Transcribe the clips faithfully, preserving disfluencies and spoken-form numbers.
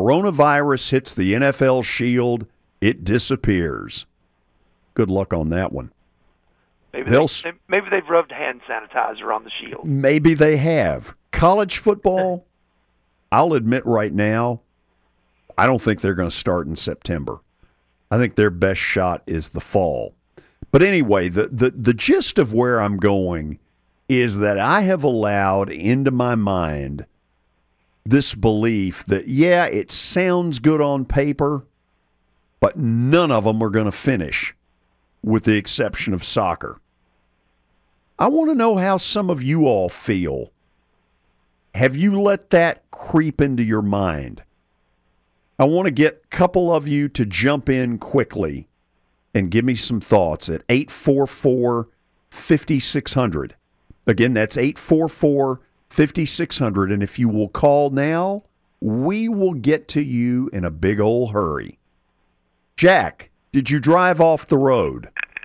coronavirus hits the N F L shield, it disappears. Good luck on that one. Maybe, they, maybe they've rubbed hand sanitizer on the shield. Maybe they have. College football, I'll admit right now, I don't think they're going to start in September. I think their best shot is the fall. But anyway, the, the, the gist of where I'm going is that I have allowed into my mind this belief that, yeah, it sounds good on paper, but none of them are going to finish, with the exception of soccer. I want to know how some of you all feel. Have you let that creep into your mind? I want to get a couple of you to jump in quickly and give me some thoughts at eight four four, five six zero zero. Again, that's eight four four, five six zero zero. And if you will call now, we will get to you in a big old hurry. Jack, did you drive off the road?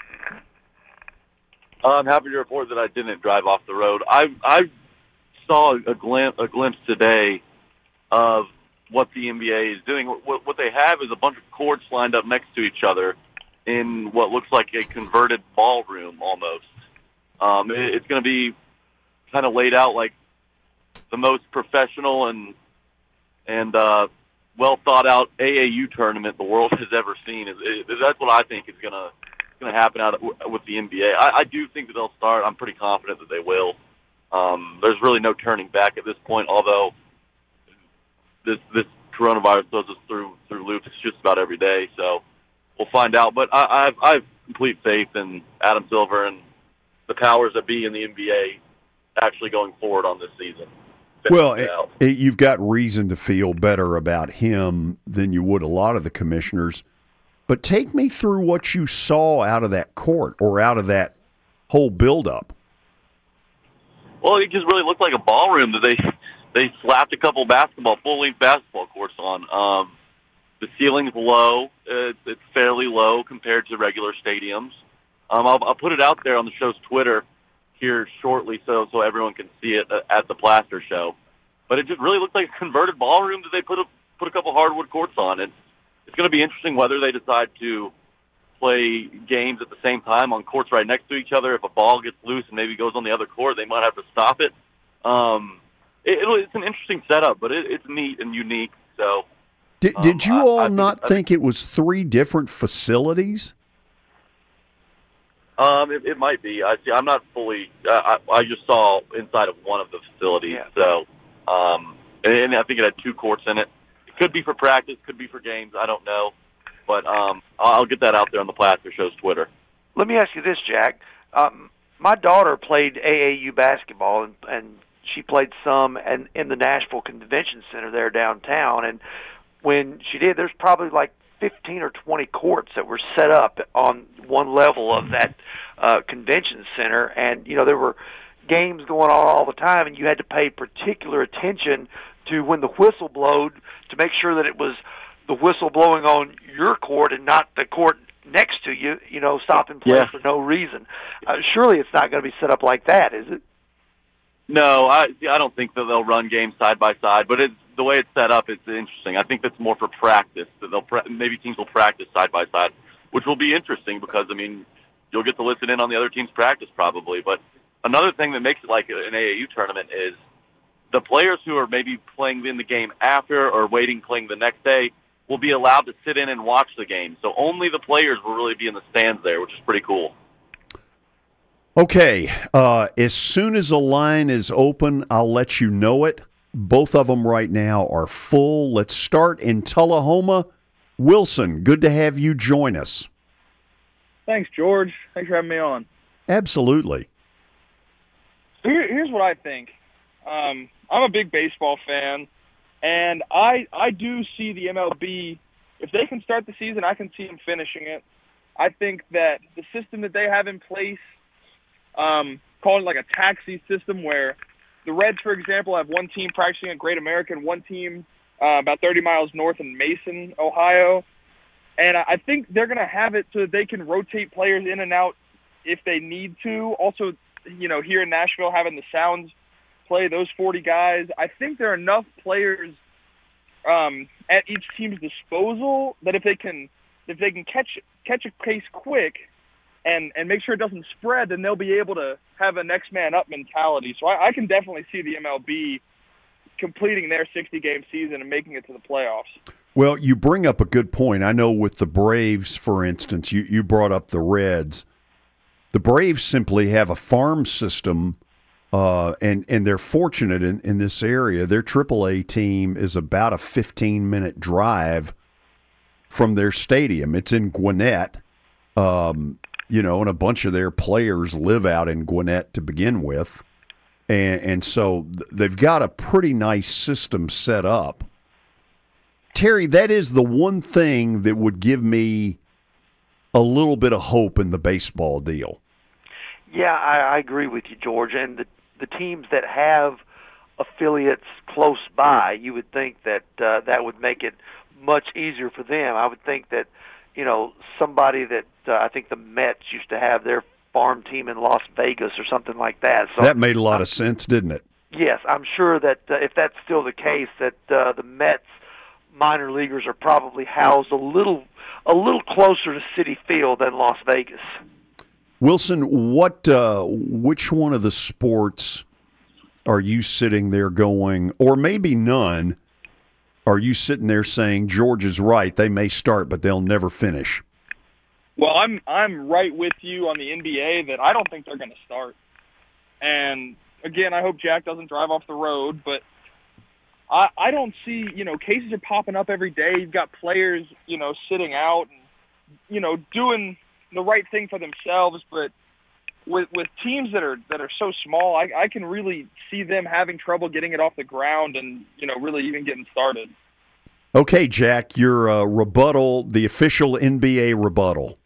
I'm happy to report that I didn't drive off the road. I I saw a glimpse, a glimpse today of what the N B A is doing. What, what they have is a bunch of courts lined up next to each other in what looks like a converted ballroom almost. Um, it, it's going to be kind of laid out like the most professional and and uh, well thought out A A U tournament the world has ever seen. Is, is that's what I think is going to going to happen out of, with the N B A. I, I do think that they'll start. I'm pretty confident that they will. Um, there's really no turning back at this point, although this this coronavirus throws us through through loops just about every day. So we'll find out. But I, I've, I have complete faith in Adam Silver and the powers that be in the N B A actually going forward on this season. Well, it, it, you've got reason to feel better about him than you would a lot of the commissioners. But take me through what you saw out of that court or out of that whole buildup. Well, it just really looked like a ballroom that they they slapped a couple basketball full-length basketball courts on. Um, the ceiling's low; it's, it's fairly low compared to regular stadiums. Um, I'll, I'll put it out there on the show's Twitter here shortly, so so everyone can see it at the Plaster Show. But it just really looked like a converted ballroom that they put a put a couple hardwood courts on. It's it's going to be interesting whether they decide to play games at the same time on courts right next to each other. If a ball gets loose and maybe goes on the other court, they might have to stop it. Um, it, it it's an interesting setup, but it, it's neat and unique. So, did, um, did you all I, I not think, think, think it was three different facilities? Um, it, it might be. I see. I'm not fully. Uh, I, I just saw inside of one of the facilities. Yeah. So, um, and I think it had two courts in it. It could be for practice, could be for games. I don't know, but um, I'll get that out there on the Plaster Show's Twitter. Let me ask you this, Jack. Um, my daughter played A A U basketball, and, and she played some in, in the Nashville Convention Center there downtown. And when she did, there's probably like fifteen or twenty courts that were set up on one level of that uh, convention center. And, you know, there were games going on all the time, and you had to pay particular attention to when the whistle blowed to make sure that it was the whistle blowing on your court and not the court next to you, you know, stopping play yeah. for no reason. Uh, surely it's not going to be set up like that, is it? No, I I don't think that they'll run games side by side, but it's, the way it's set up, it's interesting. I think that's more for practice. That they'll pra- maybe teams will practice side by side, which will be interesting because, I mean, you'll get to listen in on the other team's practice probably. But another thing that makes it like an A A U tournament is the players who are maybe playing in the game after or waiting playing the next day will be allowed to sit in and watch the game. So only the players will really be in the stands there, which is pretty cool. Okay, uh, as soon as a line is open, I'll let you know it. Both of them right now are full. Let's start in Tullahoma. Wilson, good to have you join us. Thanks, George. Thanks for having me on. Absolutely. Here, here's what I think. Um, I'm a big baseball fan, and I I do see the M L B, if they can start the season, I can see them finishing it. I think that the system that they have in place, um, called like a taxi system where the Reds, for example, have one team practicing at Great America and one team uh, about thirty miles north in Mason, Ohio. And I think they're going to have it so that they can rotate players in and out if they need to. Also, you know, here in Nashville, having the Sounds play those forty guys, I think there are enough players um, at each team's disposal. That if they can if they can catch catch a case quick and and make sure it doesn't spread, then they'll be able to have a next man up mentality. So I, I can definitely see the M L B completing their sixty game season and making it to the playoffs. Well, you bring up a good point. I know with the Braves, for instance, you, you brought up the Reds. The Braves simply have a farm system, uh, and, and they're fortunate in, in this area. Their triple A team is about a fifteen-minute drive from their stadium. It's in Gwinnett, um, you know, and a bunch of their players live out in Gwinnett to begin with. And, and so they've got a pretty nice system set up. Terry, that is the one thing that would give me a little bit of hope in the baseball deal. Yeah, I, I agree with you, George. And the, the teams that have affiliates close by, you would think that uh, that would make it much easier for them. I would think that, you know, somebody that uh, I think the Mets used to have their farm team in Las Vegas or something like that. So that made a lot I'm, of sense, didn't it? Yes, I'm sure that uh, if that's still the case, that uh, the Mets minor leaguers are probably housed a little a little closer to Citi Field than Las Vegas. Wilson, what uh, which one of the sports are you sitting there going, or maybe none, are you sitting there saying George is right, they may start but they'll never finish? Well, I'm I'm right with you on the N B A that I don't think they're going to start. And again, I hope Jack doesn't drive off the road, but I, I don't see, you know, cases are popping up every day. You've got players, you know, sitting out and, you know, doing the right thing for themselves. But with with teams that are that are so small, I, I can really see them having trouble getting it off the ground and, you know, really even getting started. Okay, Jack, your uh, rebuttal, the official N B A rebuttal.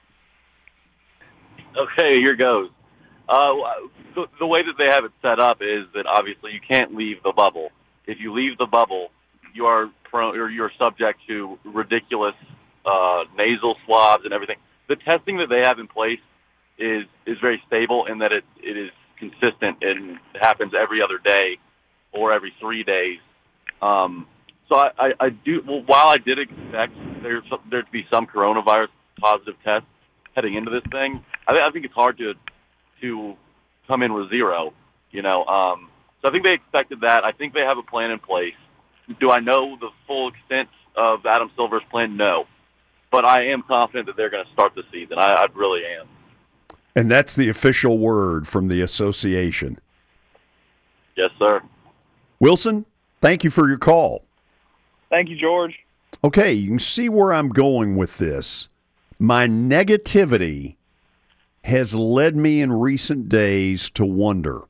Okay, here goes. Uh, the, the way that they have it set up is that obviously you can't leave the bubble. If you leave the bubble, you are prone, or you're subject to ridiculous uh, nasal swabs and everything. The testing that they have in place is is very stable in that it it is consistent and happens every other day or every three days. Um, so I, I, I do. Well, while I did expect there there to be some coronavirus positive tests heading into this thing, I, I think it's hard to to come in with zero. You know. Um, So I think they expected that. I think they have a plan in place. Do I know the full extent of Adam Silver's plan? No. But I am confident that they're going to start the season. I, I really am. And that's the official word from the association. Yes, sir. Wilson, thank you for your call. Thank you, George. Okay, you can see where I'm going with this. My negativity has led me in recent days to wonder,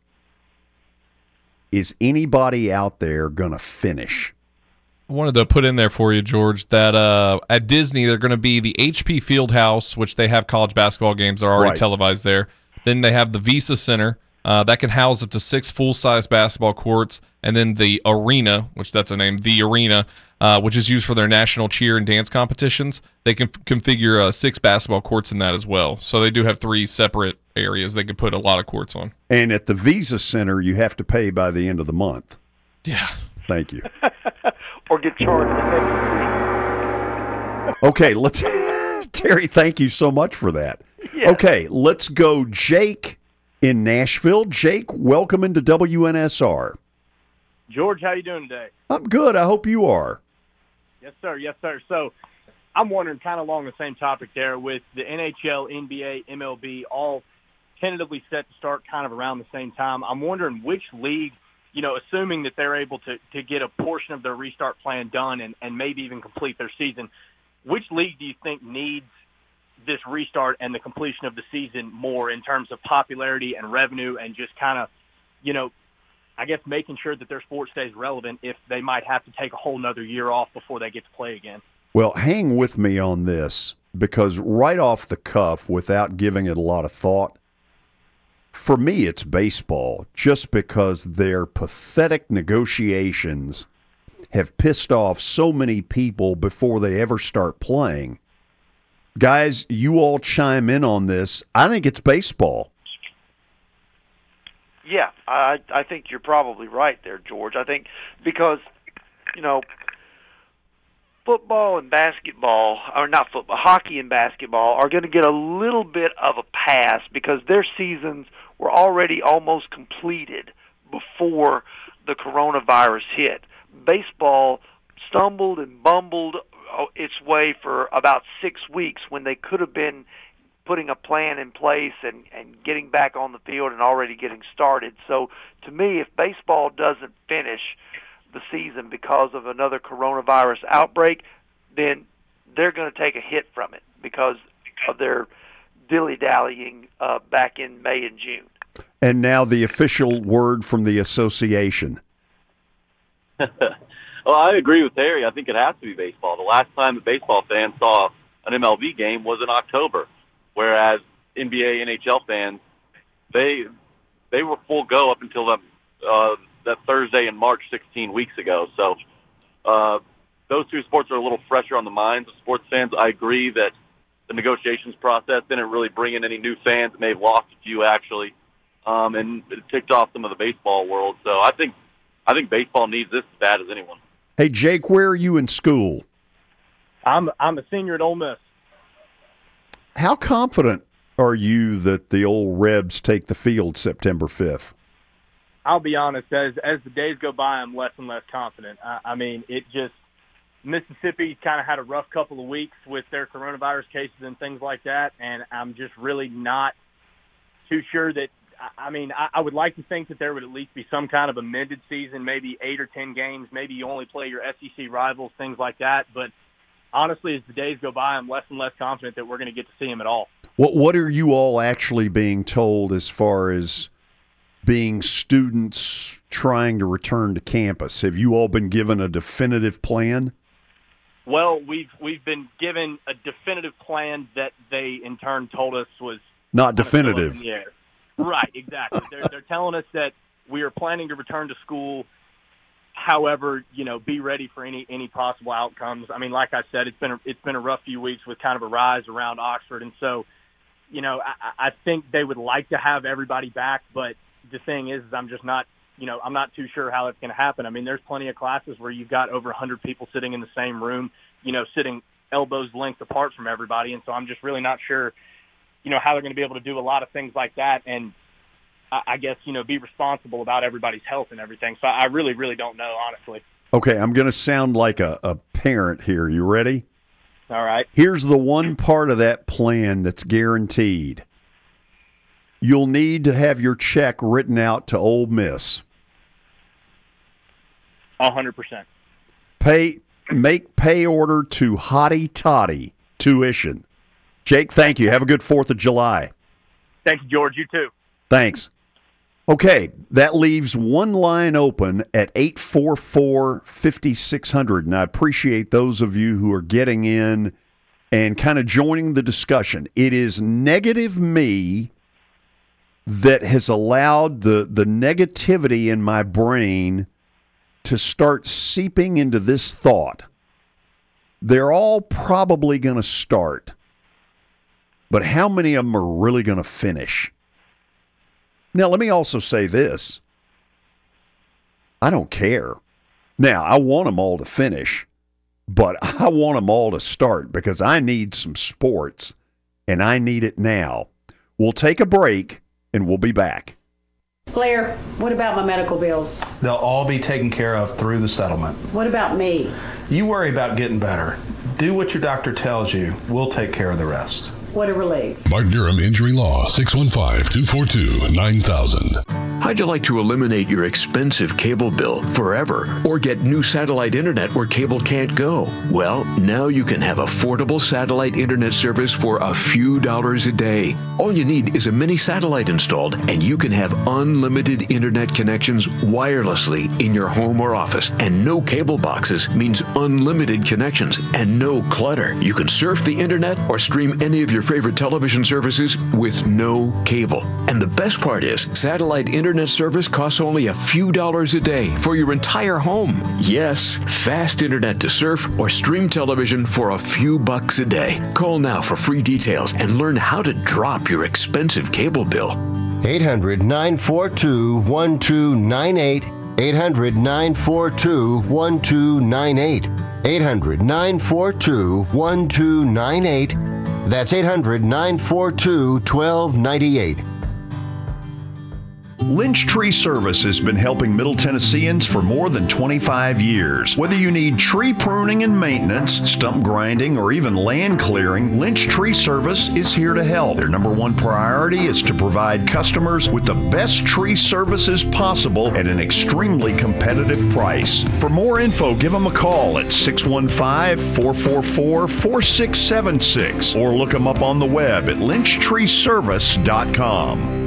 is anybody out there going to finish? I wanted to put in there for you, George, that uh, at Disney, they're going to be the H P Fieldhouse, which they have college basketball games that are already right. televised there. Then they have the Visa Center. Uh, that can house up to six full-size basketball courts. And then the Arena, which that's a name, the Arena, uh, which is used for their national cheer and dance competitions. They can f- configure uh, six basketball courts in that as well. So they do have three separate areas they could put a lot of courts on. And at the Visa Center, you have to pay by the end of the month. Yeah. Thank you. Or get charged the next week. Okay, let's Terry, thank you so much for that. Yes. Okay, let's go Jake in Nashville. Jake, welcome into W N S R. George, how you doing today? I'm good. I hope you are. Yes, sir. Yes, sir. So I'm wondering kind of along the same topic there with the N H L, N B A, M L B all tentatively set to start kind of around the same time. I'm wondering which league, you know, assuming that they're able to, to get a portion of their restart plan done and, and maybe even complete their season, which league do you think needs this restart and the completion of the season more in terms of popularity and revenue and just kind of, you know, I guess making sure that their sport stays relevant if they might have to take a whole nother year off before they get to play again? Well, hang with me on this, because right off the cuff, without giving it a lot of thought, for me it's baseball, just because their pathetic negotiations have pissed off so many people before they ever start playing. Guys, you all chime in on this. I think it's baseball. Yeah, I I think you're probably right there, George. I think because, you know, football and basketball, or not football, hockey and basketball, are going to get a little bit of a pass because their seasons were already almost completed before the coronavirus hit. Baseball stumbled and bumbled its way for about six weeks when they could have been putting a plan in place and, and getting back on the field and already getting started. So to me, if baseball doesn't finish the season because of another coronavirus outbreak, then they're going to take a hit from it because of their dilly-dallying uh, back in May and June. And now the official word from the association. Well, I agree with Terry. I think it has to be baseball. The last time the baseball fans saw an M L B game was in October, whereas N B A, N H L fans, they they were full go up until the, uh, that Thursday in March sixteen weeks ago. So uh, those two sports are a little fresher on the minds of sports fans. I agree that the negotiations process didn't really bring in any new fans. It may have lost a few, actually, um, and it ticked off some of the baseball world. So I think I think baseball needs this as bad as anyone. Hey, Jake, where are you in school? I'm I'm a senior at Ole Miss. How confident are you that the old Rebs take the field September fifth? I'll be honest, as as the days go by, I'm less and less confident. I, I mean, it just Mississippi kind of had a rough couple of weeks with their coronavirus cases and things like that, and I'm just really not too sure that. I mean, I, I would like to think that there would at least be some kind of amended season, maybe eight or ten games. Maybe you only play your S E C rivals, things like that. But honestly, as the days go by, I'm less and less confident that we're going to get to see them at all. What What are you all actually being told as far as being students trying to return to campus? Have you all been given a definitive plan? Well, we've we've been given a definitive plan that they in turn told us was not definitive. In the air. Right, exactly. They're they're telling us that we are planning to return to school. However, you know, be ready for any any possible outcomes. I mean, like I said, it's been a, it's been a rough few weeks with kind of a rise around Oxford, and so, you know, I, I think they would like to have everybody back, but the thing is, is I'm just not, you know, I'm not too sure how it's going to happen. I mean, there's plenty of classes where you've got over one hundred people sitting in the same room, you know, sitting elbows length apart from everybody, and so I'm just really not sure, you know, how they're going to be able to do a lot of things like that and, I guess, you know, be responsible about everybody's health and everything. So I really, really don't know, honestly. Okay, I'm going to sound like a, a parent here. You ready? All right. Here's the one part of that plan that's guaranteed. You'll need to have your check written out to Ole Miss. one hundred percent. Pay, make pay order to Hottie Toddy Tuition. Jake, thank you. Have a good fourth of July. Thanks, George. You too. Thanks. Okay, that leaves one line open at eight four four, five six zero zero, and I appreciate those of you who are getting in and kind of joining the discussion. It is negative me that has allowed the, the negativity in my brain to start seeping into this thought. They're all probably going to start, but how many of them are really going to finish? Now, let me also say this. I don't care. Now, I want them all to finish, but I want them all to start because I need some sports, and I need it now. We'll take a break, and we'll be back. Blair, what about my medical bills? They'll all be taken care of through the settlement. What about me? You worry about getting better. Do what your doctor tells you. We'll take care of the rest. What a relief. Mark Durham Injury Law, six one five, two four two, nine thousand. How'd you like to eliminate your expensive cable bill forever or get new satellite internet where cable can't go? Well, now you can have affordable satellite internet service for a few dollars a day. All you need is a mini satellite installed and you can have unlimited internet connections wirelessly in your home or office. And no cable boxes means unlimited connections and no clutter. You can surf the internet or stream any of your favorite television services with no cable. And the best part is, satellite internet service costs only a few dollars a day for your entire home. Yes, fast internet to surf or stream television for a few bucks a day. Call now for free details and learn how to drop your expensive cable bill. eight hundred, nine four two, one two nine eight. eight hundred, nine four two, one two nine eight. eight hundred, nine four two, one two nine eight. That's eight hundred, nine four two, one two nine eight. Lynch Tree Service has been helping Middle Tennesseans for more than twenty-five years. Whether you need tree pruning and maintenance, stump grinding, or even land clearing, Lynch Tree Service is here to help. Their number one priority is to provide customers with the best tree services possible at an extremely competitive price. For more info, give them a call at six one five, four four four, four six seven six or look them up on the web at lynch tree service dot com.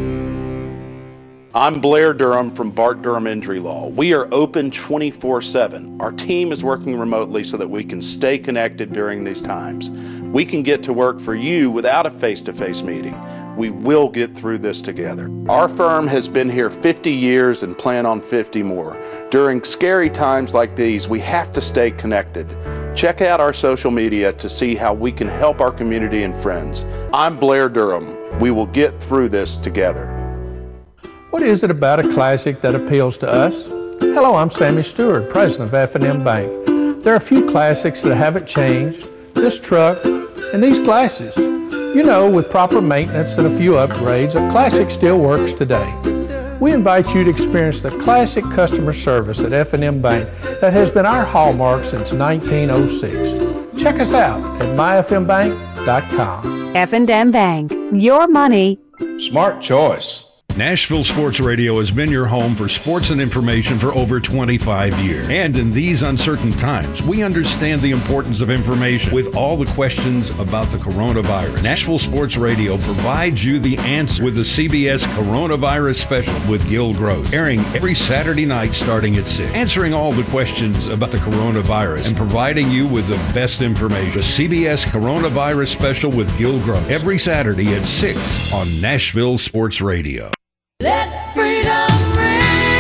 I'm Blair Durham from Bart Durham Injury Law. We are open twenty-four seven. Our team is working remotely so that we can stay connected during these times. We can get to work for you without a face-to-face meeting. We will get through this together. Our firm has been here fifty years and plan on fifty more. During scary times like these, we have to stay connected. Check out our social media to see how we can help our community and friends. I'm Blair Durham. We will get through this together. What is it about a classic that appeals to us? Hello, I'm Sammy Stewart, president of F and M Bank. There are a few classics that haven't changed. This truck and these glasses. You know, with proper maintenance and a few upgrades, a classic still works today. We invite you to experience the classic customer service at F and M Bank that has been our hallmark since nineteen oh six. Check us out at my f m bank dot com. F and M Bank, your money. Smart choice. Nashville Sports Radio has been your home for sports and information for over twenty-five years. And in these uncertain times, we understand the importance of information with all the questions about the coronavirus. Nashville Sports Radio provides you the answer with the C B S Coronavirus Special with Gil Gross, airing every Saturday night starting at six, answering all the questions about the coronavirus and providing you with the best information. The C B S Coronavirus Special with Gil Gross, every Saturday at six on Nashville Sports Radio. Let freedom ring.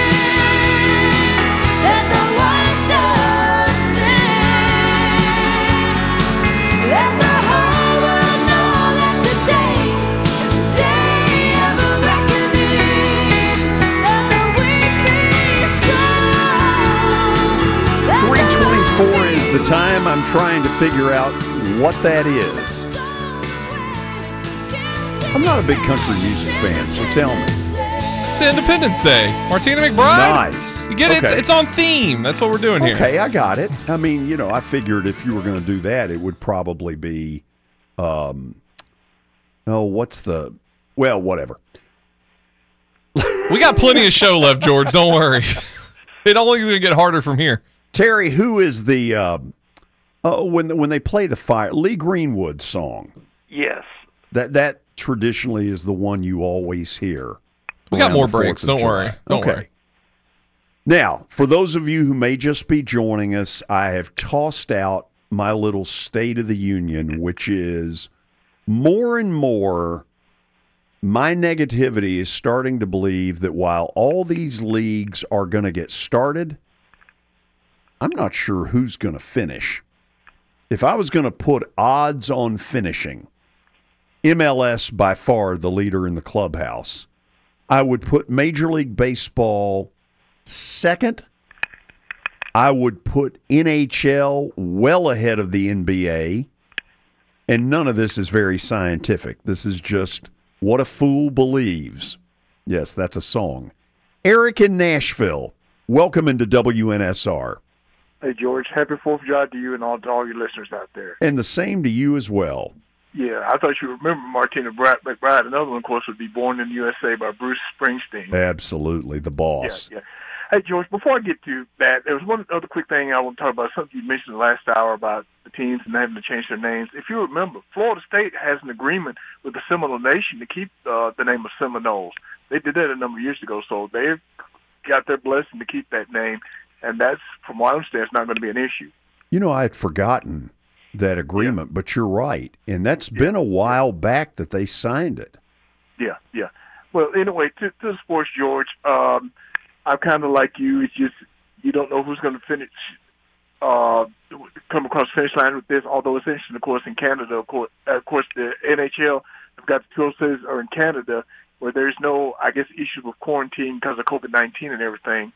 Let the white dove sing. Let the whole world know that today is a day of reckoning. Let the weak be strong. three twenty-four is the time. I'm trying to figure out what that is. I'm not a big country music fan, so tell me. It's Independence Day. Martina McBride. Nice. You get it? Okay. It's, it's on theme. That's what we're doing here. Okay, I got it. I mean, you know, I figured if you were going to do that, it would probably be, um, oh, what's the, well, whatever. We got plenty of show left, George. Don't worry. It only going to get harder from here. Terry, who is the, um, oh, when when they play the fire, Lee Greenwood song? Yes. That that traditionally is the one you always hear. We got more breaks. Don't worry. Don't okay. worry. Now, for those of you who may just be joining us, I have tossed out my little State of the Union, which is more and more my negativity is starting to believe that while all these leagues are going to get started, I'm not sure who's going to finish. If I was going to put odds on finishing, M L S by far the leader in the clubhouse. I would put Major League Baseball second. I would put N H L well ahead of the N B A. And none of this is very scientific. This is just what a fool believes. Yes, that's a song. Eric in Nashville, welcome into W N S R. Hey, George. Happy fourth of July to you and all, to all your listeners out there. And the same to you as well. Yeah, I thought you remember Martina McBride. Another one, of course, would be Born in the U S A by Bruce Springsteen. Absolutely, the boss. Yeah, yeah. Hey, George, before I get to that, there was one other quick thing I want to talk about, something you mentioned last hour about the teams and having to change their names. If you remember, Florida State has an agreement with the Seminole Nation to keep uh, the name of Seminoles. They did that a number of years ago, so they've got their blessing to keep that name, and that's, from what I understand, it's not going to be an issue. You know, I had forgotten that agreement, yeah. But you're right. And that's yeah. been a while back that they signed it. Yeah, yeah. Well, anyway, to, to the sports, George, um, I'm kind of like you. It's just you don't know who's going to finish, uh, come across the finish line with this, although it's interesting, of course, in Canada. Of course, of course the N H L have got the twelve cities are in Canada where there's no, I guess, issues with quarantine because of COVID nineteen and everything.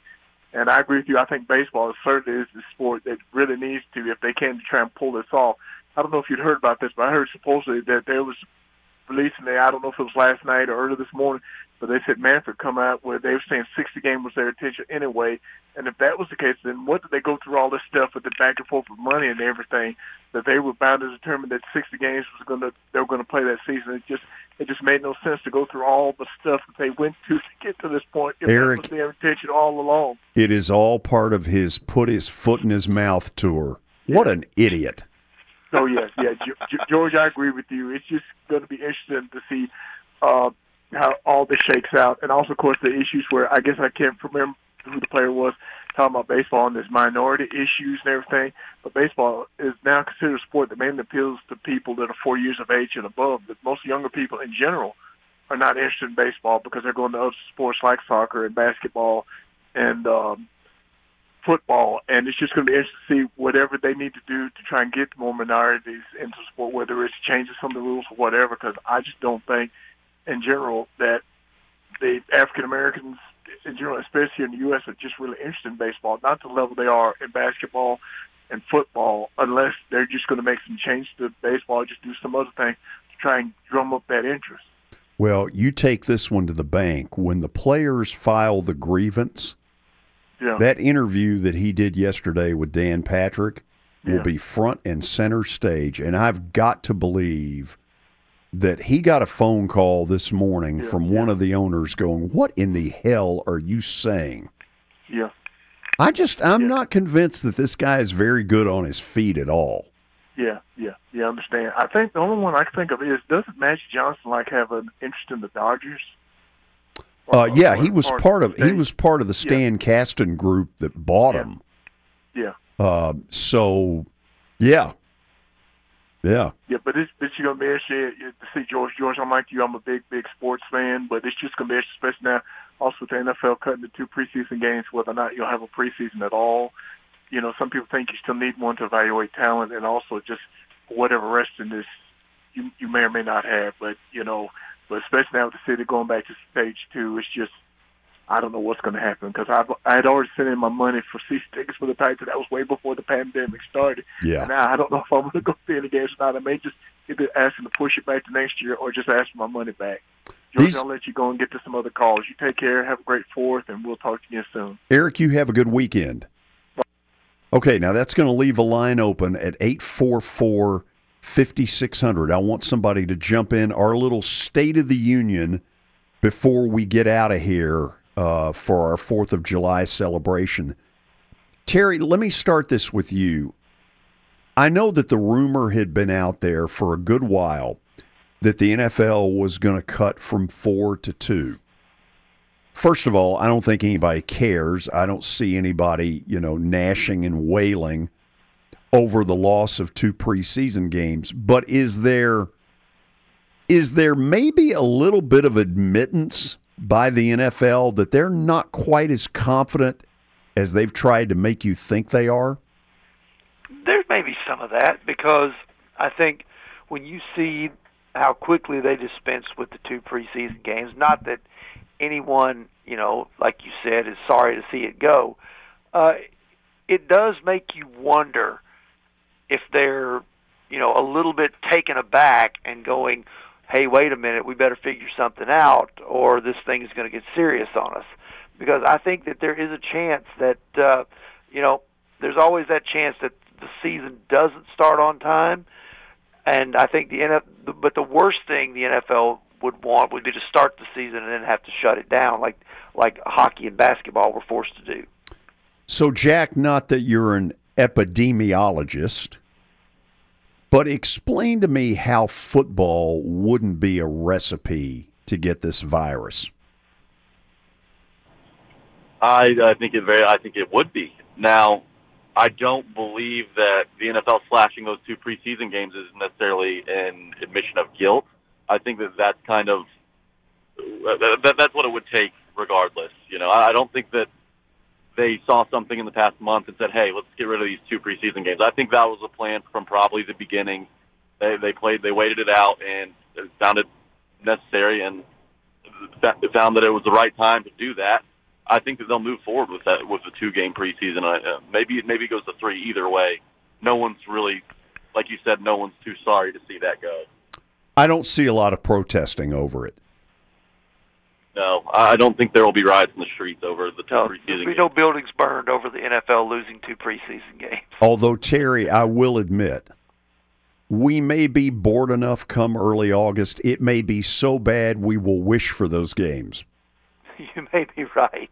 And I agree with you. I think baseball certainly is the sport that really needs to, if they can, try and pull this off. I don't know if you'd heard about this, but I heard supposedly that there was releasing there, I don't know if it was last night or early this morning, but they said Manfred come out where they were saying sixty game was their intention anyway. And if that was the case, then what did they go through all this stuff with the back and forth with money and everything, that they were bound to determine that sixty games was going to, they were going to play that season? It just, it just made no sense to go through all the stuff that they went to to get to this point if Eric, that was their intention all along. It is all part of his put his foot in his mouth tour. What an idiot. Oh, yes, yeah. G- George, I agree with you. It's just going to be interesting to see uh, how all this shakes out. And also, of course, the issues where I guess I can't remember who the player was talking about baseball and there's minority issues and everything. But baseball is now considered a sport that mainly appeals to people that are four years of age and above. But most younger people in general are not interested in baseball because they're going to other sports like soccer and basketball and um, football, and it's just going to be interesting to see whatever they need to do to try and get more minorities into sport, whether it's changing some of the rules or whatever, because I just don't think, in general, that the African Americans, in general, especially here in the U S, are just really interested in baseball, not to the level they are in basketball and football, unless they're just going to make some change to baseball, or just do some other thing to try and drum up that interest. Well, you take this one to the bank. When the players file the grievance, Yeah. that interview that he did yesterday with Dan Patrick will Yeah. be front and center stage. And I've got to believe that he got a phone call this morning Yeah, from yeah. one of the owners going, what in the hell are you saying? Yeah. I just, I'm not convinced that this guy is very good on his feet at all. Yeah, yeah, yeah, I understand. I think the only one I can think of is, doesn't Magic Johnson like have an interest in the Dodgers? Uh, yeah, or he was part part of of the he state. was part of the Stan Kasten group that bought him. Yeah. Uh, so, yeah, yeah. Yeah, but it's, it's going to be interesting to see George. George, I'm like you. I'm a big, big sports fan, but it's just going to be interesting, especially now, also with the N F L cutting the two preseason games, whether or not you'll have a preseason at all. You know, some people think you still need one to evaluate talent, and also just whatever rest in this you you may or may not have. But you know, but especially now with the city going back to stage two, it's just I don't know what's going to happen because I've I had already sent in my money for season tickets for the Titans. That was way before the pandemic started. Yeah. And now I don't know if I'm going to go see any games or not. I may just either ask them to push it back to next year or just ask for my money back. George, These- I'll let you go and get to some other calls. You take care. Have a great fourth, and we'll talk to you soon. Eric, you have a good weekend. Okay, now that's going to leave a line open at eight four four, five six zero zero. I want somebody to jump in our little State of the Union before we get out of here uh, for our fourth of July celebration. Terry, let me start this with you. I know that the rumor had been out there for a good while that the N F L was going to cut from four to two. First of all, I don't think anybody cares. I don't see anybody, you know, gnashing and wailing over the loss of two preseason games. But is there is there maybe a little bit of admittance by the N F L that they're not quite as confident as they've tried to make you think they are? There may be some of that because I think when you see how quickly they dispensed with the two preseason games, not that anyone, you know, like you said, is sorry to see it go, uh, it does make you wonder if they're, you know, a little bit taken aback and going, hey, wait a minute, we better figure something out or this thing is going to get serious on us. Because I think that there is a chance that, uh, you know, there's always that chance that the season doesn't start on time. And I think the N F L, but the worst thing the N F L would want would be to start the season and then have to shut it down like like hockey and basketball were forced to do. So, Jack, not that you're an epidemiologist, but explain to me how football wouldn't be a recipe to get this virus. I, I think it very. I think it would be. Now, I don't believe that the N F L slashing those two preseason games is necessarily an admission of guilt. I think that that's kind of that, that's what it would take, regardless. You know, I don't think that they saw something in the past month and said, "Hey, let's get rid of these two preseason games." I think that was a plan from probably the beginning. They they played, they waited it out, and it sounded necessary, and found that it was the right time to do that. I think that they'll move forward with that with the two game preseason. Uh, maybe maybe it goes to three. Either way, no one's really, like you said, no one's too sorry to see that go. I don't see a lot of protesting over it. No, I don't think there will be riots in the streets over the two No, preseason there'll be games. no buildings burned over the N F L losing two preseason games. Although, Terry, I will admit, we may be bored enough come early August. It may be so bad we will wish for those games. You may be right.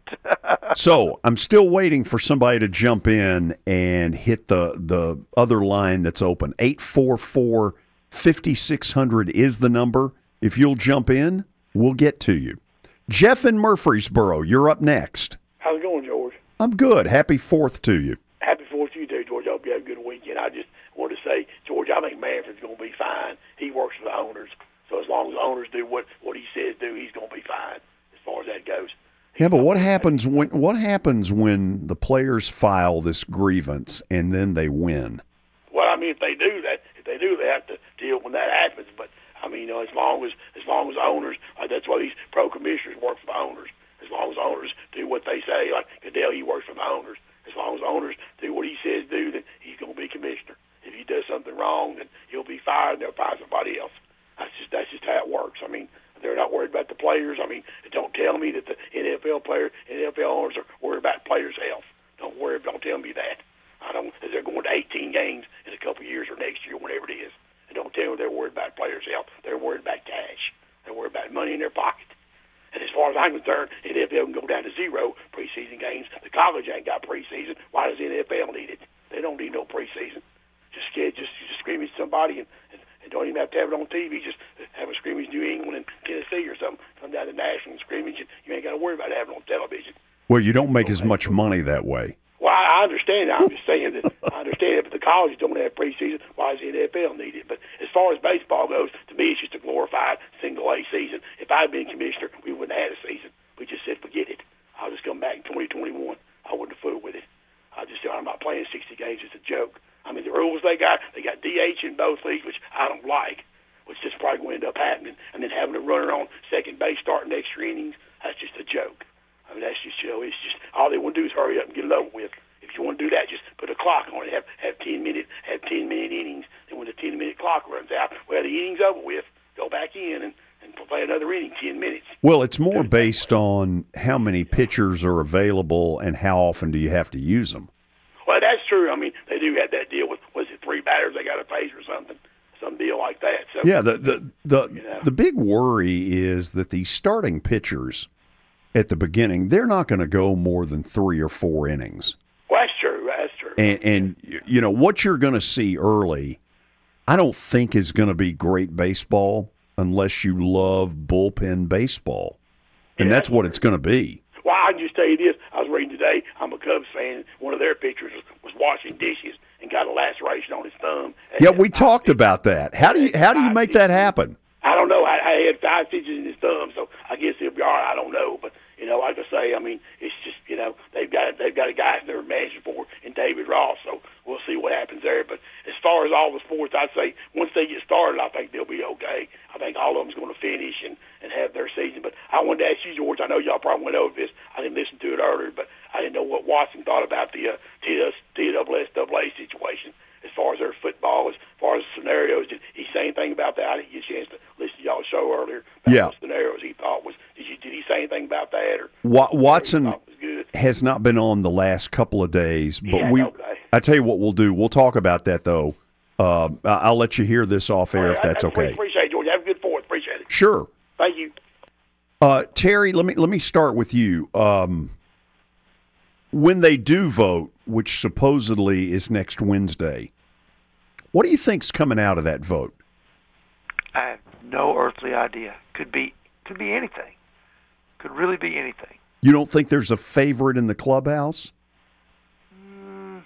So I'm still waiting for somebody to jump in and hit the, the other line that's open. eight four four, five six zero zero is the number. If you'll jump in, we'll get to you. Jeff in Murfreesboro, you're up next. How's it going, George? I'm good. Happy fourth to you. Happy Fourth to you too, George. I hope you have a good weekend. I just wanted to say, George, I think Manfred's going to be fine. He works for the owners, so as long as the owners do what, what he says do, he's going to be fine as far as that goes. Yeah, but what happens when what happens when the players file this grievance and then they win? Well, I mean, if they do that, if they do, they have to deal when that happens. But I mean, you know, as long as as long as owners, like that's why these pro commissioners work for the owners. As long as owners do what they say, like Goodell, he works for the owners. As long as owners do what he says do, then he's going to be commissioner. If he does something wrong, then he'll be fired and they'll find somebody else. That's just that's just how it works. I mean, they're not worried about the players. I mean, don't tell me that the N F L players, N F L owners are worried about players' health. Don't worry. Don't tell me that. I don't. They're going to eighteen games in a couple of years or next year, whatever it is. And don't tell me they're worried about players' health. They're worried about cash. They're worried about money in their pocket. And as far as I'm concerned, the N F L can go down to zero preseason games. The college ain't got preseason. Why does the N F L need it? They don't need no preseason. Just scared, just just scrimmage somebody and, and, and don't even have to have it on T V. Just have a scrimmage New England and Tennessee or something. Come down to national scrimmage and you ain't got to worry about having it on television. Well, you don't make as much money that way. Well, I understand that. I'm just saying that I understand it, but the colleges don't have preseason. Why does the N F L need it? But as far as baseball goes, to me, it's just a glorified single A season. If I'd been commissioner, we wouldn't have had a season. We just said, forget it. I'll just come back in twenty twenty-one. I wouldn't have fooled with it. I just said, I'm not playing sixty games. It's a joke. I mean, the rules they got, they got D H in both leagues, which I don't like, which is probably going to end up happening. And then having a runner on second base starting extra innings, that's just a joke. I mean, that's just, you know, it's just, all they want to do is hurry up and get it over with. If you want to do that, just put a clock on it. Have have ten minute have ten minute innings. And when the ten minute clock runs out, well, the inning's over with. Go back in and, and play another inning, ten minutes. Well, it's more based on how many pitchers are available and how often do you have to use them. Well, that's true. I mean, they do have that deal with, was it three batters they got to face or something, some deal like that. So yeah, the the the, you know. the big worry is that the starting pitchers at the beginning, they're not going to go more than three or four innings. Well, that's true. That's true. And, and you know, what you're going to see early, I don't think is going to be great baseball unless you love bullpen baseball. And Yeah, that's that's what it's going to be. Well, I can just tell you this. I was reading today, I'm a Cubs fan, and one of their pitchers was, was washing dishes and got a laceration on his thumb. Yeah, we talked about that. How do you how do you make that happen? I don't know. I, I had five stitches in his thumb, so I guess he'll be all right. I don't know. But, you know, like I say, I mean, it's just, you know, they've got they've got a guy they're managing for in David Ross, so we'll see what happens there. But as far as all the sports, I'd say once they get started, I think they'll be okay. I think all of them's going to finish and, and have their season. But I wanted to ask you, George, I know y'all probably went over this. I didn't listen to it earlier, but I didn't know what Watson thought about the uh, T S A A situation. As far as their football, as far as scenarios, did he say anything about that? I didn't get a chance to listen to y'all's show earlier about Yeah. what scenarios he thought was. Did you did he say anything about that? Or Wa- Watson was good? has not been on the last couple of days, but Yeah, we. okay. I tell you what we'll do. We'll talk about that though. Uh, I- I'll let you hear this off air if I, that's I okay. Appreciate it, George. Have a good fourth. Appreciate it. Sure. Thank you. Uh, Terry, let me let me start with you. Um, when they do vote, which supposedly is next Wednesday, what do you think's coming out of that vote? I have no earthly idea. Could be could be anything. Could really be anything. You don't think there's a favorite in the clubhouse? Mm,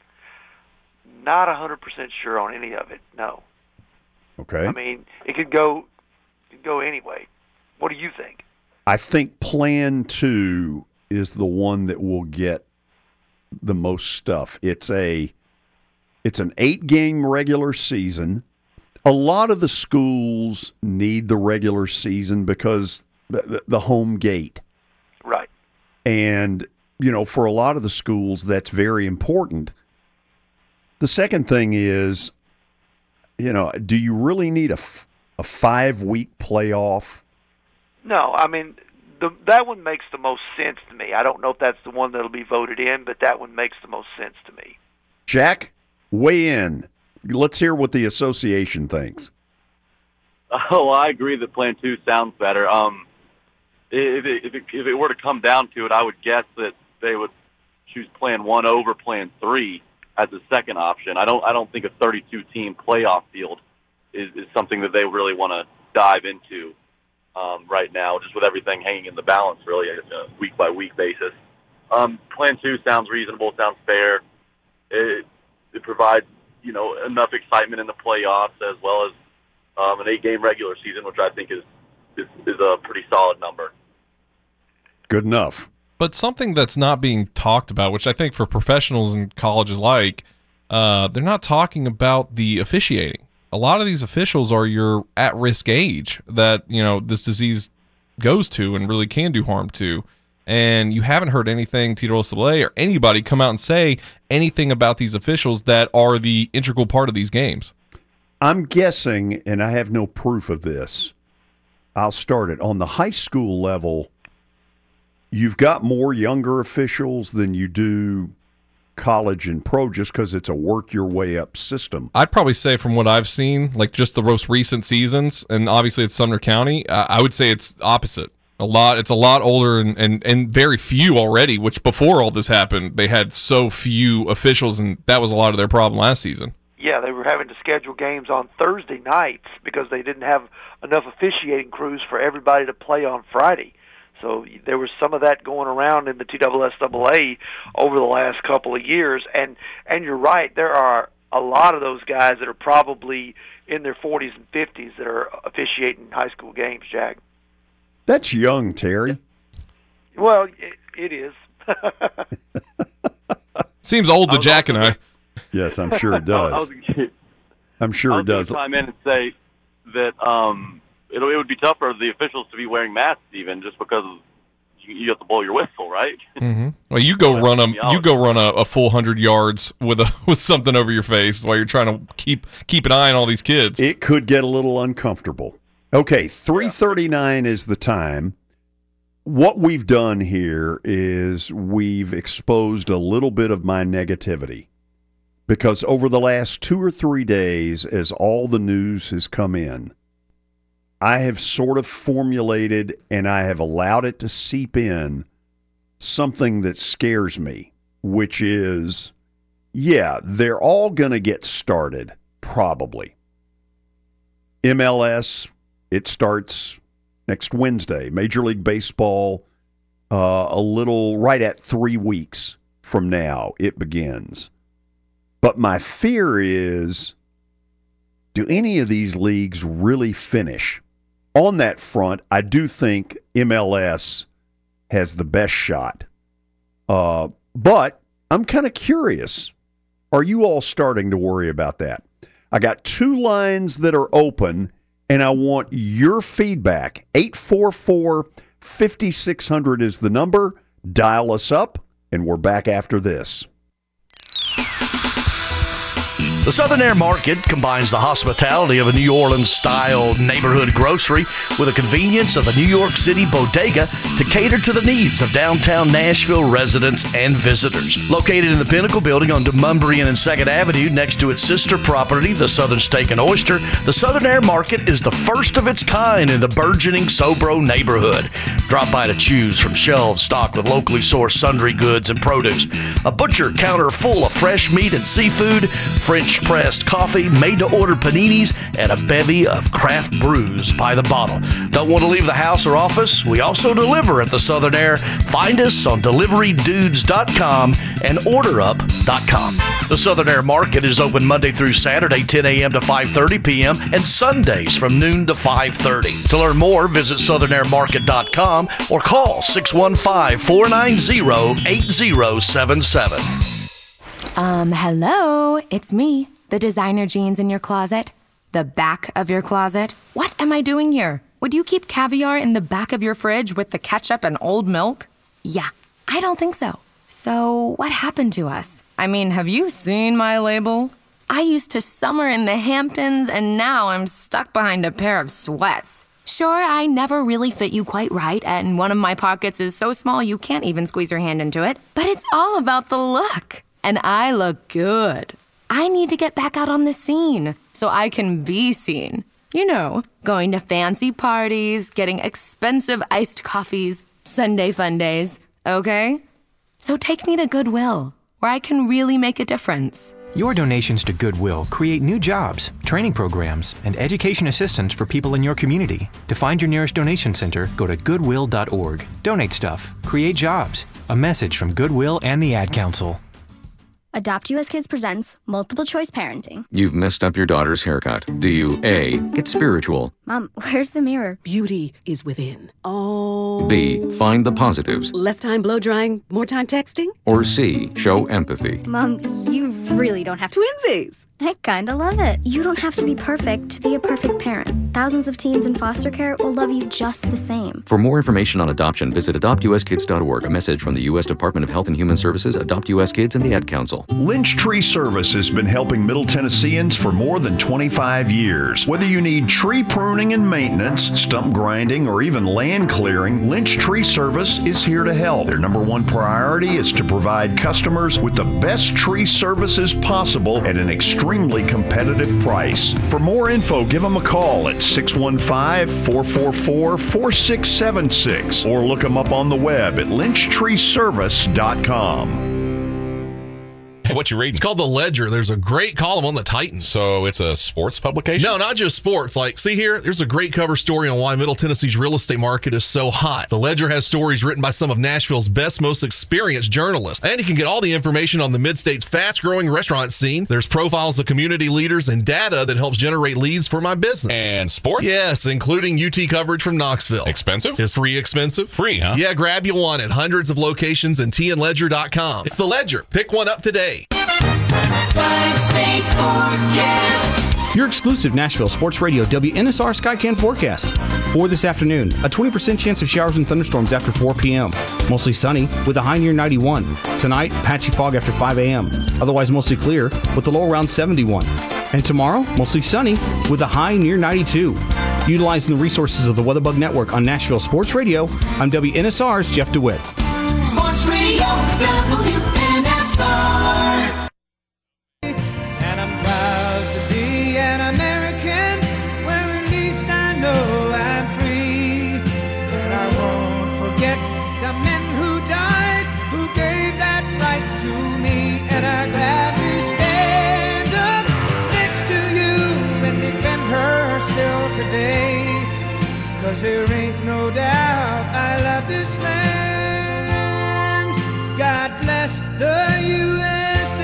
not a hundred percent sure on any of it. No. Okay. I mean, it could go it could go anyway. What do you think? I think Plan Two is the one that will get the most stuff. It's a it's an eight game regular season. A lot of the schools need the regular season because the, the, the home gate. Right. And, you know, for a lot of the schools, that's very important. The second thing is, you know, do you really need a, f- a five-week playoff? No, I mean, the, that one makes the most sense to me. I don't know if that's the one that'll be voted in, but that one makes the most sense to me. Jack, weigh in. Let's hear what the association thinks. Oh, I agree that Plan two sounds better. Um, if it, if it, if it were to come down to it, I would guess that they would choose Plan one over Plan three as the second option. I don't I don't think a thirty-two team playoff field is, is something that they really want to dive into um, right now, just with everything hanging in the balance, really, on a week by week basis. Um, Plan two sounds reasonable, sounds fair. It, it provides you know enough excitement in the playoffs as well as um, an eight-game regular season, which I think is, is is a pretty solid number. Good enough. But something that's not being talked about, which I think for professionals and colleges like, uh, they're not talking about the officiating. A lot of these officials are your at-risk age that, you know, this disease goes to and really can do harm to. And you haven't heard anything, Tito Osable or anybody come out and say anything about these officials that are the integral part of these games. I'm guessing, and I have no proof of this, I'll start it. On the high school level, you've got more younger officials than you do college and pro just because it's a work-your-way-up system. I'd probably say from what I've seen, like just the most recent seasons, and obviously it's Sumner County, uh, I would say it's opposite. A lot, it's a lot older and, and, and very few already, which before all this happened, they had so few officials, and that was a lot of their problem last season. Yeah, they were having to schedule games on Thursday nights because they didn't have enough officiating crews for everybody to play on Friday. So there was some of that going around in the T S S A over the last couple of years. And, and you're right, there are a lot of those guys that are probably in their forties and fifties that are officiating high school games, Jack. That's young, Terry. Well, it, it is. Seems old to Jack and I. Yes, I'm sure it does. I was, I'm sure I it does. I was going to chime in and say that um, it, it would be tough for the officials to be wearing masks even just because you, you have to blow your whistle, right? Mm-hmm. Well, you go run a you go run a, a full hundred yards with a with something over your face while you're trying to keep keep an eye on all these kids. It could get a little uncomfortable. Okay, three thirty-nine is the time. What we've done here is we've exposed a little bit of my negativity. Because over the last two or three days, as all the news has come in, I have sort of formulated and I have allowed it to seep in something that scares me, which is, yeah, they're all going to get started, probably. M L S, it starts next Wednesday. Major League Baseball, uh, a little right at three weeks from now, it begins. But my fear is, do any of these leagues really finish? On that front, I do think M L S has the best shot. Uh, but I'm kind of curious. Are you all starting to worry about that? I got two lines that are open, and I want your feedback. eight four four, five six zero zero is the number. Dial us up, and we're back after this. The Southern Air Market combines the hospitality of a New Orleans-style neighborhood grocery with the convenience of a New York City bodega to cater to the needs of downtown Nashville residents and visitors. Located in the Pinnacle Building on Demonbreun and second Avenue next to its sister property, the Southern Steak and Oyster, the Southern Air Market is the first of its kind in the burgeoning Sobro neighborhood. Drop by to choose from shelves stocked with locally sourced sundry goods and produce. A butcher counter full of fresh meat and seafood, French pressed coffee, made-to-order paninis, and a bevy of craft brews by the bottle. Don't want to leave the house or office? We also deliver at the Southern Air. Find us on delivery dudes dot com and order up dot com. The Southern Air Market is open Monday through Saturday, ten a.m. to five thirty p.m., and Sundays from noon to five thirty. To learn more, visit southern air market dot com or call six one five, four nine zero, eight zero seven seven. Um, hello, it's me, the designer jeans in your closet. The back of your closet. What am I doing here? Would you keep caviar in the back of your fridge with the ketchup and old milk? Yeah, I don't think so. So what happened to us? I mean, have you seen my label? I used to summer in the Hamptons, and now I'm stuck behind a pair of sweats. Sure, I never really fit you quite right, and one of my pockets is so small you can't even squeeze your hand into it. But it's all about the look. And I look good. I need to get back out on the scene so I can be seen. You know, going to fancy parties, getting expensive iced coffees, Sunday fun days, okay? So take me to Goodwill, where I can really make a difference. Your donations to Goodwill create new jobs, training programs, and education assistance for people in your community. To find your nearest donation center, go to goodwill dot org. Donate stuff. Create jobs. A message from Goodwill and the Ad Council. Adopt U S Kids presents Multiple Choice Parenting. You've messed up your daughter's haircut. Do you A, get spiritual? Mom, where's the mirror? Beauty is within. Oh. B, find the positives? Less time blow drying, more time texting? Or C, show empathy? Mom, you really don't have to. Twinsies! I kinda love it. You don't have to be perfect to be a perfect parent. Thousands of teens in foster care will love you just the same. For more information on adoption, visit adopt u s kids dot org. A message from the U S Department of Health and Human Services, Adopt U S Kids, and the Ad Council. Lynch Tree Service has been helping Middle Tennesseans for more than twenty-five years. Whether you need tree pruning and maintenance, stump grinding, or even land clearing, Lynch Tree Service is here to help. Their number one priority is to provide customers with the best tree services possible at an extremely competitive price. For more info, give them a call at six one five, four four four, four six seven six or look them up on the web at lynch tree service dot com. Hey, what you reading? It's called The Ledger. There's a great column on the Titans. So it's a sports publication? No, not just sports. Like, see here, there's a great cover story on why Middle Tennessee's real estate market is so hot. The Ledger has stories written by some of Nashville's best, most experienced journalists. And you can get all the information on the Mid-State's fast-growing restaurant scene. There's profiles of community leaders and data that helps generate leads for my business. And sports? Yes, including U T coverage from Knoxville. Expensive? It's free expensive. Free, huh? Yeah, grab you one at hundreds of locations and t n ledger dot com. It's The Ledger. Pick one up today. Five-state forecast. Your exclusive Nashville Sports Radio W N S R Skycan forecast. For this afternoon, a twenty percent chance of showers and thunderstorms after four p.m. Mostly sunny with a high near ninety-one. Tonight, patchy fog after five a.m. Otherwise mostly clear with a low around seventy-one. And tomorrow, mostly sunny with a high near ninety-two. Utilizing the resources of the Weatherbug Network on Nashville Sports Radio, I'm W N S R's Jeff DeWitt. Sports Radio W N S R. And I'm proud to be an American, where at least I know I'm free. And I won't forget the men who died, who gave that right to me. And I gladly stand up next to you and defend her still today. 'Cause there ain't no doubt I love this land. God bless the U S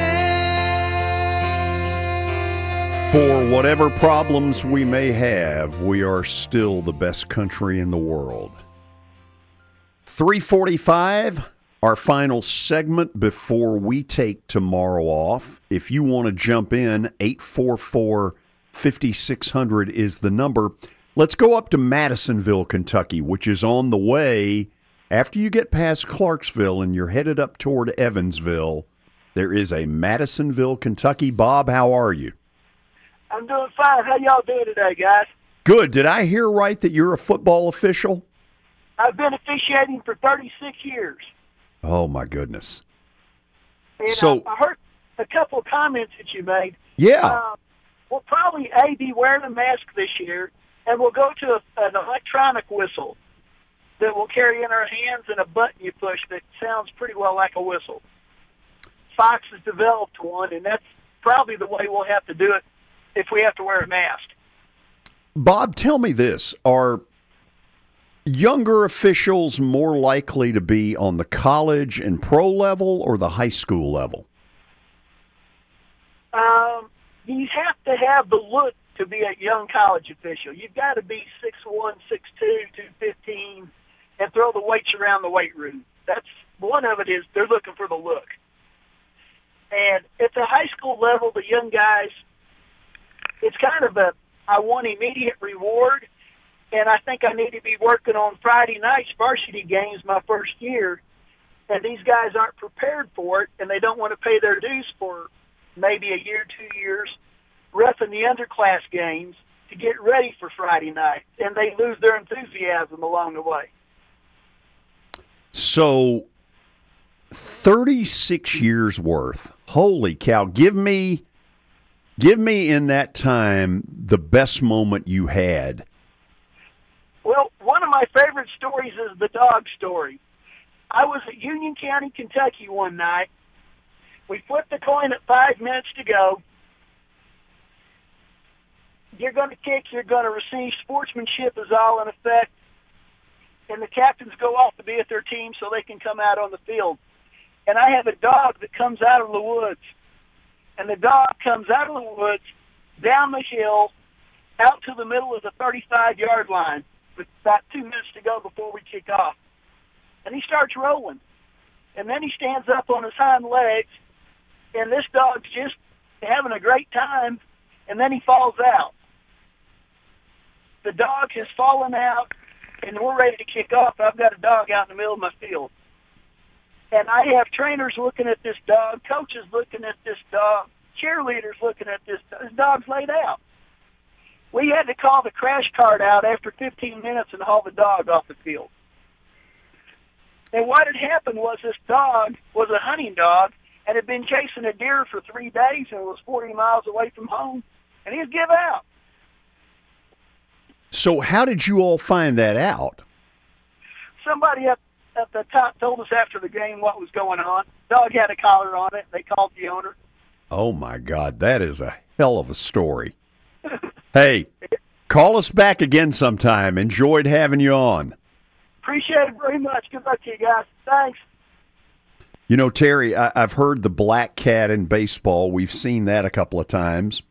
A. For whatever problems we may have, we are still the best country in the world. three forty-five, our final segment before we take tomorrow off. If you want to jump in, eight four four, five six zero zero is the number. Let's go up to Madisonville, Kentucky, which is on the way. After you get past Clarksville and you're headed up toward Evansville, there is a Madisonville, Kentucky. Bob, how are you? I'm doing fine. How y'all doing today, guys? Good. Did I hear right that you're a football official? I've been officiating for thirty-six years. Oh, my goodness. And So- I, I heard a couple of comments that you made. Yeah. Uh, we'll probably, A, be wearing a mask this year, and we'll go to a, an electronic whistle that we'll carry in our hands and a button you push that sounds pretty well like a whistle. Fox has developed one, and that's probably the way we'll have to do it if we have to wear a mask. Bob, tell me this. Are younger officials more likely to be on the college and pro level or the high school level? Um, you have to have the look to be a young college official. You've got to be six one, six two, two fifteen, and throw the weights around the weight room. That's one of it is they're looking for the look. And at the high school level, the young guys, it's kind of a, I want immediate reward, and I think I need to be working on Friday nights varsity games my first year and these guys aren't prepared for it, and they don't want to pay their dues for maybe a year, two years, reffing the underclass games to get ready for Friday night, and they lose their enthusiasm along the way. So, thirty-six years worth. Holy cow! Give me, give me in that time the best moment you had. Well, one of my favorite stories is the dog story. I was at Union County, Kentucky one night. We flipped the coin at five minutes to go. You're going to kick, you're going to receive. Sportsmanship is all in effect. And the captains go off to be at their team so they can come out on the field. And I have a dog that comes out of the woods. And the dog comes out of the woods, down the hill, out to the middle of the thirty-five-yard line with about two minutes to go before we kick off. And he starts rolling. And then he stands up on his hind legs, and this dog's just having a great time, and then he falls out. The dog has fallen out, and we're ready to kick off. I've got a dog out in the middle of my field. And I have trainers looking at this dog, coaches looking at this dog, cheerleaders looking at this dog. This dog's laid out. We had to call the crash cart out after fifteen minutes and haul the dog off the field. And what had happened was this dog was a hunting dog and had been chasing a deer for three days and was forty miles away from home, and he was give out. So how did you all find that out? Somebody up at the top told us after the game what was going on. Dog had a collar on it. They called the owner. Oh, my God. That is a hell of a story. Hey, call us back again sometime. Enjoyed having you on. Appreciate it very much. Good luck to you guys. Thanks. You know, Terry, I, I've heard the black cat in baseball. We've seen that a couple of times.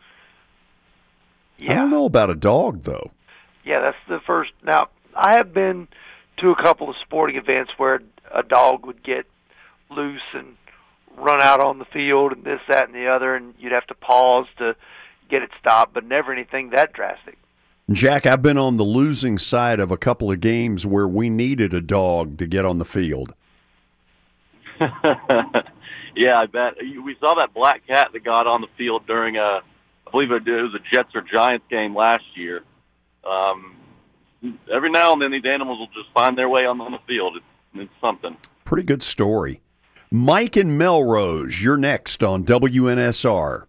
Yeah. I don't know about a dog, though. Yeah, that's the first. Now, I have been to a couple of sporting events where a dog would get loose and run out on the field and this, that, and the other, and you'd have to pause to get it stopped, but never anything that drastic. Jack, I've been on the losing side of a couple of games where we needed a dog to get on the field. Yeah, I bet. We saw that black cat that got on the field during a, I believe it was a Jets or Giants game last year. Um, every now and then these animals will just find their way on, on the field. It's, it's something. Pretty good story. Mike in Melrose, you're next on W N S R.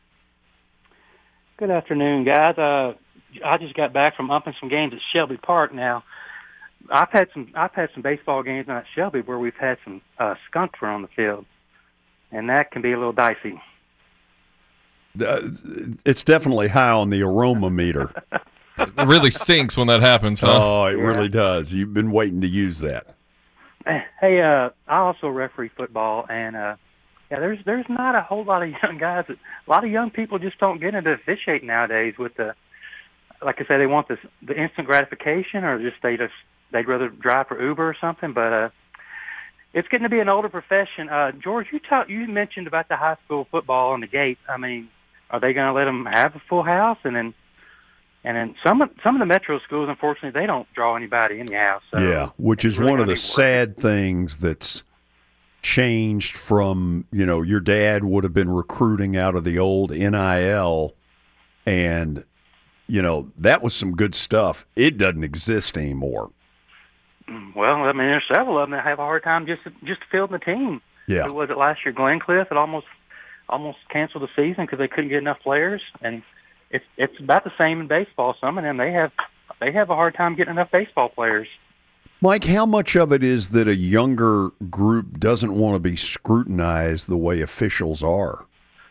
Good afternoon, guys. Uh, I just got back from umping some games at Shelby Park. Now, I've had some I've had some baseball games at Shelby where we've had some uh, skunks on the field, and that can be a little dicey. Uh, it's definitely high on the aroma meter. It really stinks when that happens, huh? Oh, it Yeah. really does. You've been waiting to use that. Hey, uh, I also referee football, and uh, yeah, there's there's not a whole lot of young guys. That, a lot of young people just don't get into officiating nowadays. With the, like I say, they want this the instant gratification, or just they just they'd rather drive for Uber or something. But uh, it's getting to be an older profession. Uh, George, you talk, you mentioned about the high school football on the gate. I mean, are they going to let them have a full house? And then, and then some of some of the metro schools, unfortunately, they don't draw anybody anyhow. So yeah, which is really one of gonna the be sad things that's changed from, you know, your dad would have been recruiting out of the old N I L, and, you know, that was some good stuff. It doesn't exist anymore. Well, I mean, there's several of them that have a hard time just just fielding the team. Yeah. Who was it last year? Glencliff. It almost almost canceled the season because they couldn't get enough players. And it's it's about the same in baseball. Some of them they have they have a hard time getting enough baseball players. Mike, how much of it is that a younger group doesn't want to be scrutinized the way officials are?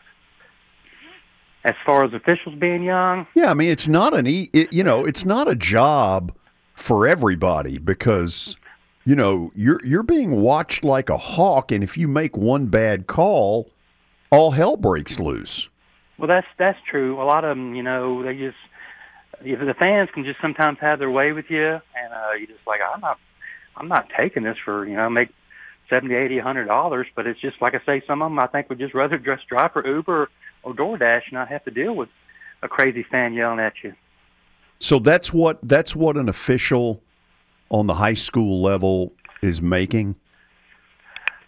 As far as officials being young, Yeah, I mean, it's not an e- it, you know, it's not a job for everybody because, you know, you're you're being watched like a hawk, and if you make one bad call, all hell breaks loose. well, that's that's true. A lot of them, you know, they just if the fans can just sometimes have their way with you, and uh, you just like I'm not I'm not taking this for you know make seventy, eighty, a hundred dollars, but it's just like I say, some of them I think would just rather just drive for Uber or DoorDash and not have to deal with a crazy fan yelling at you. So that's what that's what an official on the high school level is making.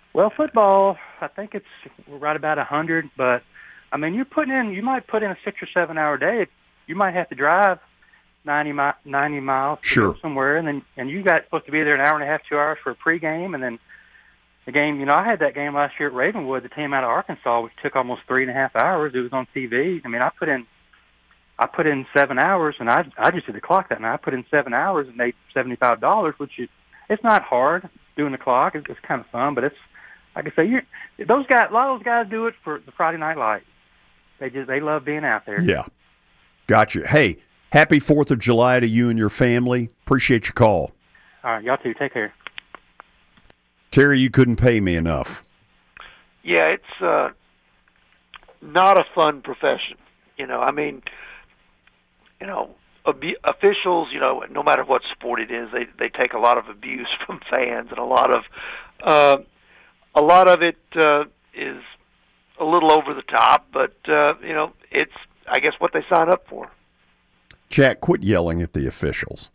Well, football, I think it's right about a hundred, but I mean, you're putting in, you might put in a six or seven hour day. You might have to drive ninety, mi- ninety miles to Sure. go somewhere, and then and you got supposed to be there an hour and a half, two hours for a pregame, and then the game. You know, I had that game last year at Ravenwood, the team out of Arkansas, which took almost three and a half hours. It was on T V. I mean, I put in, I put in seven hours, and I I just did the clock that night. I put in seven hours and made seventy five dollars, which is it's not hard doing the clock. It's, it's kind of fun, but it's like I say, you those guys, a lot of those guys do it for the Friday Night Lights. They just they love being out there. Yeah, gotcha. Hey, happy Fourth of July to you and your family. Appreciate your call. All right, y'all too. Take care. Terry, you couldn't pay me enough. Yeah, it's uh, not a fun profession. You know, I mean, you know, ab- officials. You know, no matter what sport it is, they they take a lot of abuse from fans, and a lot of uh, a lot of it uh, is a little over the top. But uh, you know, it's I guess what they sign up for. Jack, quit yelling at the officials.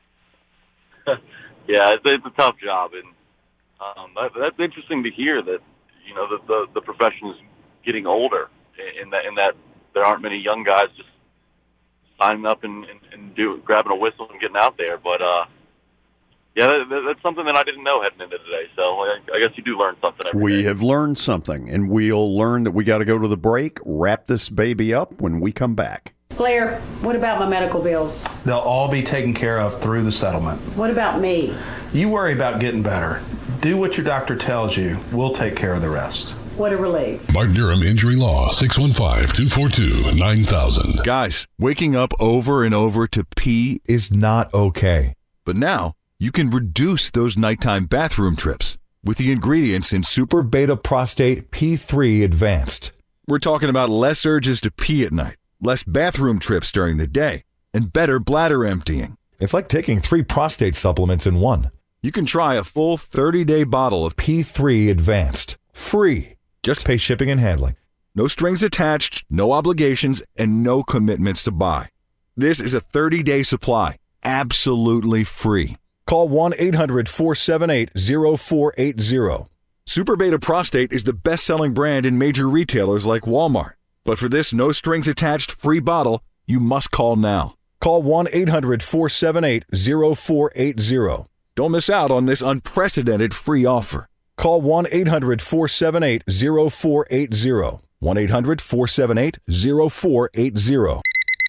Yeah, it's, it's a tough job, and um, that, that's interesting to hear that you know the the, the profession is getting older, in that in that there aren't many young guys just signing up and, and, and do grabbing a whistle and getting out there. But uh, yeah, that, that's something that I didn't know heading into today. So I, I guess you do learn something every We day. have learned something, and we'll learn that we got to go to the break, wrap this baby up when we come back. Blair, what about my medical bills? They'll all be taken care of through the settlement. What about me? You worry about getting better. Do what your doctor tells you. We'll take care of the rest. What a relief. Martin Durham Injury Law, six one five, two four two, nine thousand. Guys, waking up over and over to pee is not okay. But now, you can reduce those nighttime bathroom trips with the ingredients in Super Beta Prostate P three Advanced. We're talking about less urges to pee at night, less bathroom trips during the day, and better bladder emptying. It's like taking three prostate supplements in one. You can try a full thirty-day bottle of P three Advanced, free. Just pay shipping and handling. No strings attached, no obligations, and no commitments to buy. This is a thirty-day supply, absolutely free. Call one eight hundred, four seven eight, zero four eight zero. Super Beta Prostate is the best-selling brand in major retailers like Walmart. But for this no-strings-attached free bottle, you must call now. Call one eight hundred, four seven eight, zero four eight zero. Don't miss out on this unprecedented free offer. Call one eight hundred, four seven eight, zero four eight zero. one eight hundred, four seven eight, zero four eight zero.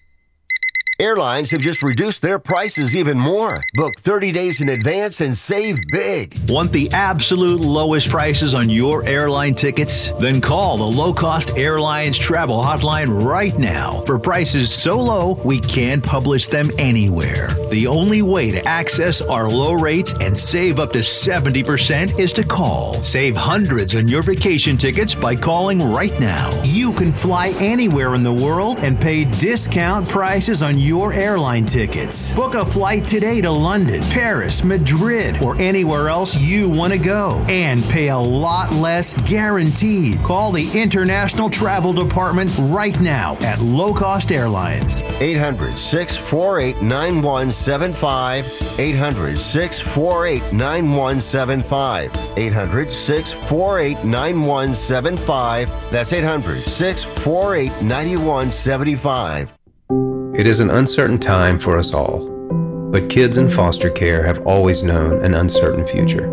Airlines have just reduced their prices even more. Book thirty days in advance and save big. Want the absolute lowest prices on your airline tickets? Then call the Low Cost Airlines Travel Hotline right now for prices so low we can't publish them anywhere. The only way to access our low rates and save up to seventy percent is to call. Save hundreds on your vacation tickets by calling right now. You can fly anywhere in the world and pay discount prices on your your airline tickets. Book a flight today to London, Paris, Madrid, or anywhere else you want to go and pay a lot less guaranteed. Call the International Travel Department right now at Low Cost Airlines. eight hundred, six four eight, nine one seven five. eight hundred, six four eight, nine one seven five. eight hundred, six four eight, nine one seven five. That's eight hundred, six four eight, nine one seven five. It is an uncertain time for us all, but kids in foster care have always known an uncertain future.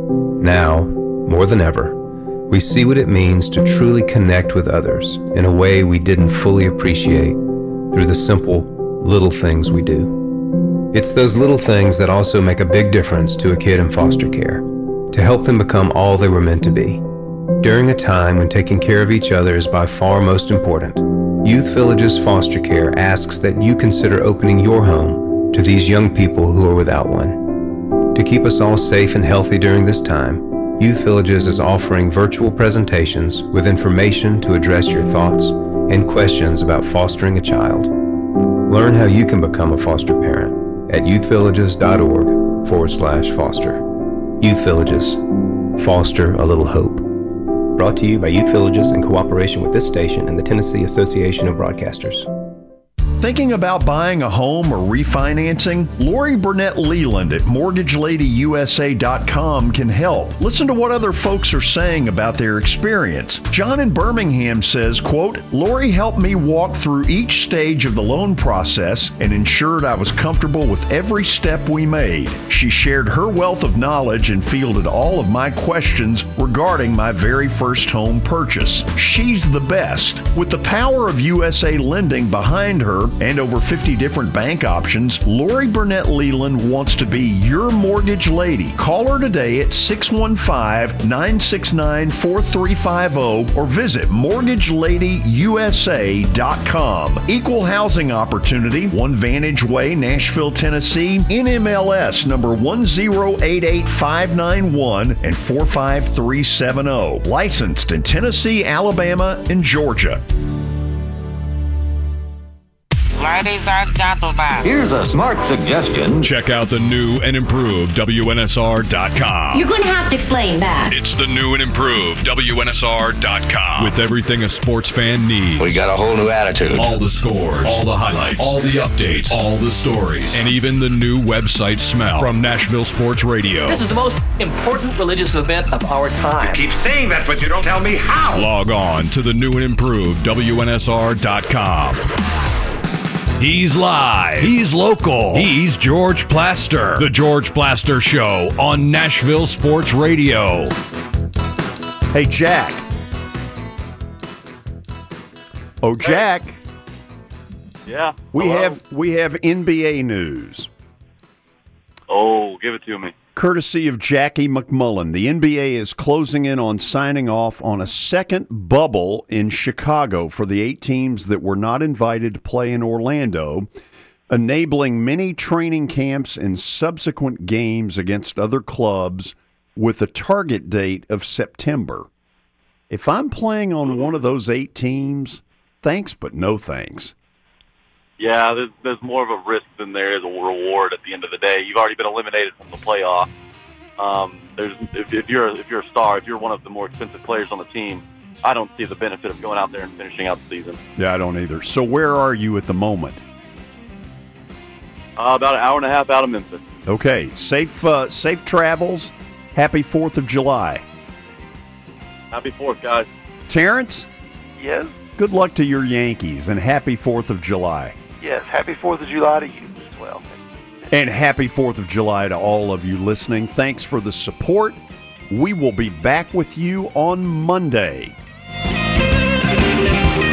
Now, more than ever, we see what it means to truly connect with others in a way we didn't fully appreciate through the simple, little things we do. It's those little things that also make a big difference to a kid in foster care, to help them become all they were meant to be. During a time when taking care of each other is by far most important, Youth Villages Foster Care asks that you consider opening your home to these young people who are without one. To keep us all safe and healthy during this time, Youth Villages is offering virtual presentations with information to address your thoughts and questions about fostering a child. Learn how you can become a foster parent at youthvillages.org forward slash foster. Youth Villages. Foster a little hope. Brought to you by Youth Villages in cooperation with this station and the Tennessee Association of Broadcasters. Thinking about buying a home or refinancing? Lori Burnett Leland at mortgage lady u s a dot com can help. Listen to what other folks are saying about their experience. John in Birmingham says, quote, Lori helped me walk through each stage of the loan process and ensured I was comfortable with every step we made. She shared her wealth of knowledge and fielded all of my questions regarding my very first home purchase. She's the best. With the power of U S A Lending behind her and over fifty different bank options, Lori Burnett Leland wants to be your mortgage lady. Call her today at six one five, nine six nine, four three five zero or visit mortgage lady u s a dot com. Equal housing opportunity, One Vantage Way, Nashville, Tennessee, N M L S number one zero eight eight five nine one and four five three seven zero. Licensed in Tennessee, Alabama, and Georgia. Ladies and gentlemen, here's a smart suggestion. Check out the new and improved W N S R dot com. You're going to have to explain that. It's the new and improved W N S R dot com. With everything a sports fan needs. We got a whole new attitude. All the scores, all the highlights, all the updates, all the stories, and even the new website smell from Nashville Sports Radio. This is the most important religious event of our time. You keep saying that, but you don't tell me how. Log on to the new and improved W N S R dot com. He's live. He's local. He's George Plaster. The George Plaster Show on Nashville Sports Radio. Hey, Jack. Oh, Jack. Yeah. We Hello. have we have N B A news. Oh, give it to me. Courtesy of Jackie McMullen, the N B A is closing in on signing off on a second bubble in Chicago for the eight teams that were not invited to play in Orlando, enabling many training camps and subsequent games against other clubs with a target date of September. If I'm playing on one of those eight teams, thanks but no thanks. Yeah, there's, there's more of a risk than there is a reward at the end of the day. You've already been eliminated from the playoff. Um, there's if, if you're if you're a star, if you're one of the more expensive players on the team, I don't see the benefit of going out there and finishing out the season. Yeah, I don't either. So where are you at the moment? Uh, about an hour and a half out of Memphis. Okay, safe uh, safe travels. Happy Fourth of July. Happy Fourth, guys. Terrence? Yes? Good luck to your Yankees, and happy Fourth of July. Yes, happy Fourth of July to you as well. And happy Fourth of July to all of you listening. Thanks for the support. We will be back with you on Monday.